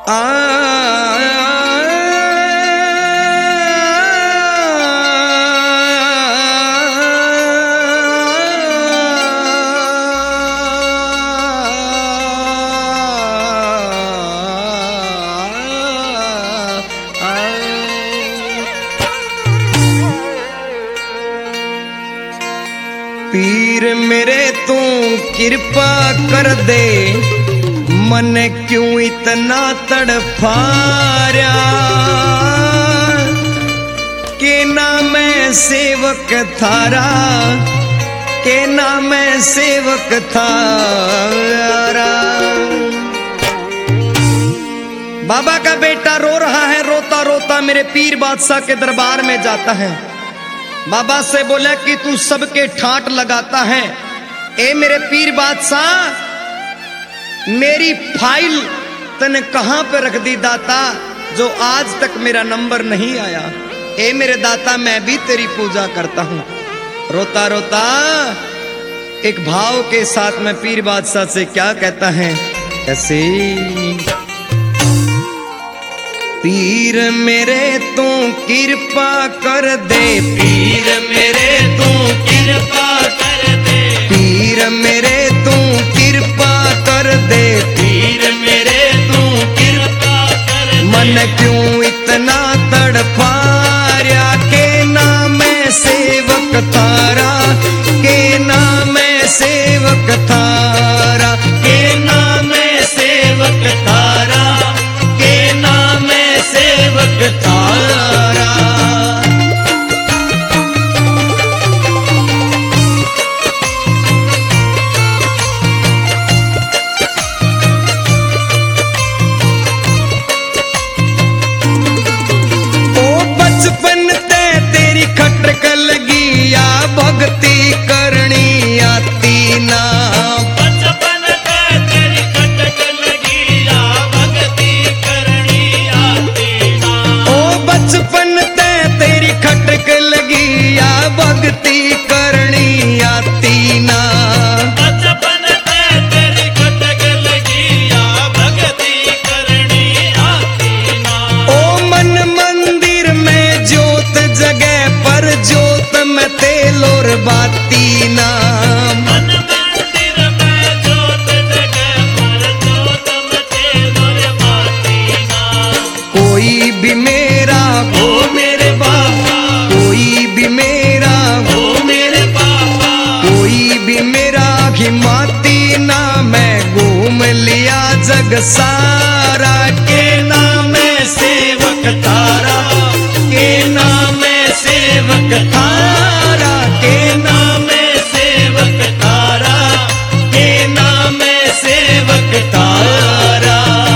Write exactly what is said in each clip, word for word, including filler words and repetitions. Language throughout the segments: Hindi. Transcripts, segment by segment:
पीर मेरे तू कृपा कर दे, मन क्यों इतना तड़फाया, के ना मैं सेवक थारा, के ना मैं सेवक थारा। बाबा का बेटा रो रहा है, रोता रोता मेरे पीर बादशाह के दरबार में जाता है। बाबा से बोला कि तू सबके ठाट लगाता है, ए मेरे पीर बादशाह, मेरी फाइल तने कहां पे रख दी दाता, जो आज तक मेरा नंबर नहीं आया। ए मेरे दाता, मैं भी तेरी पूजा करता हूं। रोता रोता एक भाव के साथ में पीर बादशाह से क्या कहता है, कैसे? पीर मेरे तू कृपा कर दे, पीर मेरे तू कृपा कर दे, पीर मेरे तू कृपा कर दे, पीर मेरे तू कृपा कर दे। मन क्यों इतना तड़फाया, के ना मैं सेवक थारा, के ना मैं सेवक थारा, के ना मैं सेवक थारा, के ना मैं सेवक थारा। भक्ति करनी आती ना, बचपन से तेरी खटक लगी या भक्ति करनी आती ना। ओ बचपन से तेरी खटक लगी या भक्ति करनी आती ना, बचपन से तेरी खटक लगी या भक्ति करनी आती ना। ओ मन मंदिर में ज्योत जगह पर ज्योत में तेलोर बाती ना, मन मंदिर में ज्योत जगह पर ज्योत में तेलोर बाती ना। कोई भी मेरा ओ मेरे बाबा, कोई भी मेरा ओ मेरे बाबा, कोई भी मेरा हिमाती ना, मैं घूम लिया जग सारा, के नाम है सेवक तारा, के नाम है सेवक तारा, के नाम है सेवक तारा, के नाम है सेवक तारा।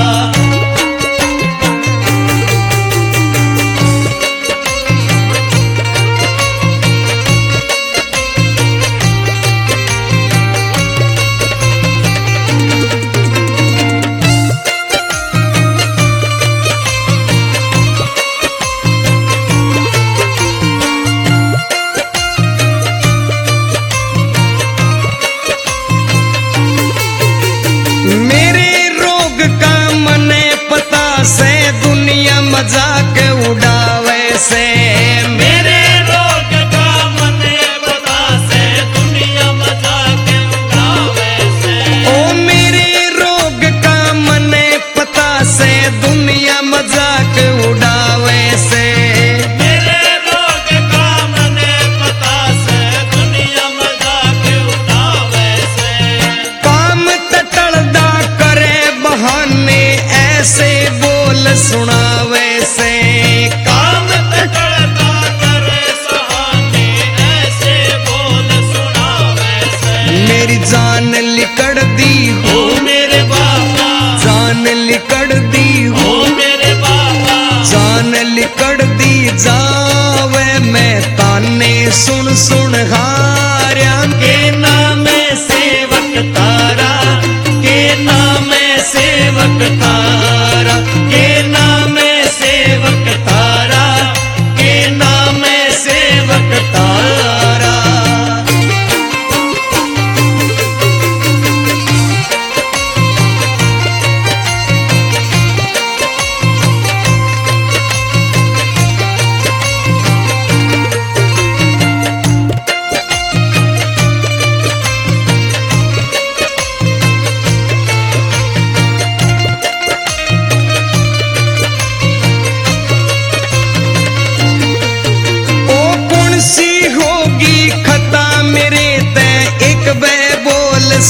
मेरे रोग का मने पता से, दुनिया मजाक उड़ावे से, मेरे रोग का मने पता से, दुनिया मजाक उड़ावे से। ओ मेरे रोग का मने पता से, दुनिया मजाक उड़ावे से, मेरे रोग का मने पता से, दुनिया मजाक उड़ावे से। काम तटड़दा करे बहाने, ऐसे बोल सुनावे से, काम तकड़ता करे सहाने, ऐसे बोल सुनावे से। मेरी जान लिकड़ दी हो, ओ मेरे बाबा, जान लिकड़ दी हो, ओ मेरे बाबा, जान लिकड़ दी जावे, मैं ताने सुन सुन हार्या, के नाम है सेवक तारा, के नाम है सेवक तारा, के नाम है सेवक तारा, के नाम है सेवक तारा।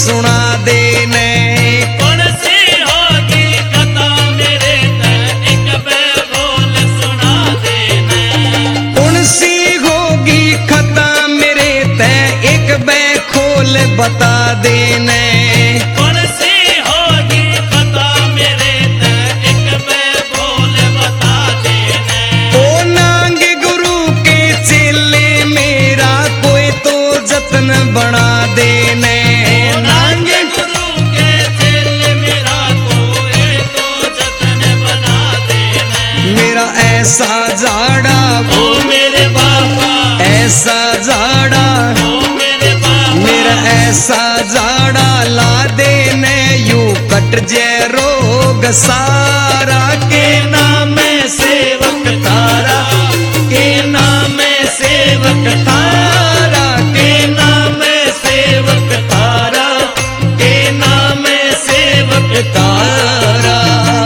सुना देने। कौन सी होगी कथा मेरे ते एक बे बोल सुना देने। कौन सी होगी खता मेरे ते एक बे खोल बता देने। कौन सी होगी कथा मेरे ते एक बे बोल बता देने। ओ नांग गुरु के चेले मेरा कोई तो जतन बना देने। नांग गुरु के चेले मेरा कोई तो जतन बना देने। मेरा ऐसा जाड़ा ओ मेरे बाबा, ऐसा जाड़ा ओ मेरे बाबा, मेरा ऐसा जाड़ा ला देने यूं कट जे रोग सारा। के नाम सेवक तारा, के नाम सेवक तारा, के नाम सेवक तारा, के नाम सेवक तारा।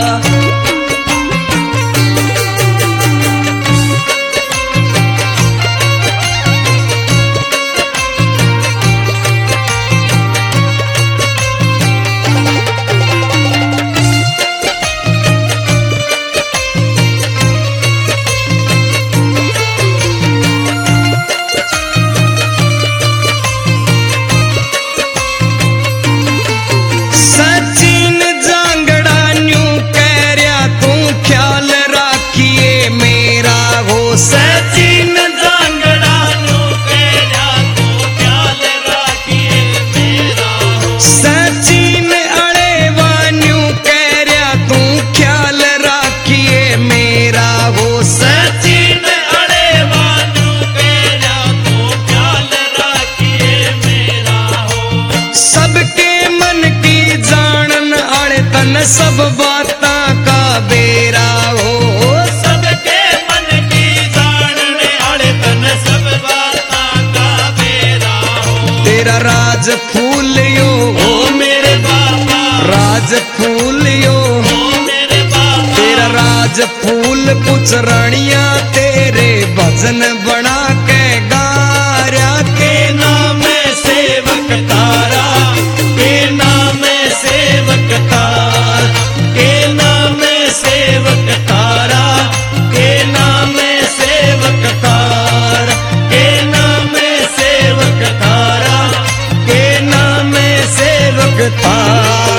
सचिन जांगड़ा न्यू कह रहा तू ख्याल राखिए मेरा हो। सचिन जांगड़ा नु कहया तू ख्याल राखिए मेरा हो। सचिन अड़ेवा न्यू कह रहा तू ख्याल राखिए मेरा हो। सचिन अड़ेवा नु कहया तू ख्याल राखिए मेरा हो। सबके मन की जानन अड़े तन सब बातां का बेरा हो। सबके मन की जानने आड़े तन सब बातां का बेरा हो। तेरा राज फूल यो ओ मेरे बाबा, राज फूल यो ओ मेरे बाबा, तेरा राज फूल कुछ रानिया तेरे भजन बना के गार्या। के नाम सेवक तारा, के नाम सेवक तारा, के नाम सेवक तारा, के नाम सेवक तारा, के नाम सेवक तारा, के नाम सेवक तारा।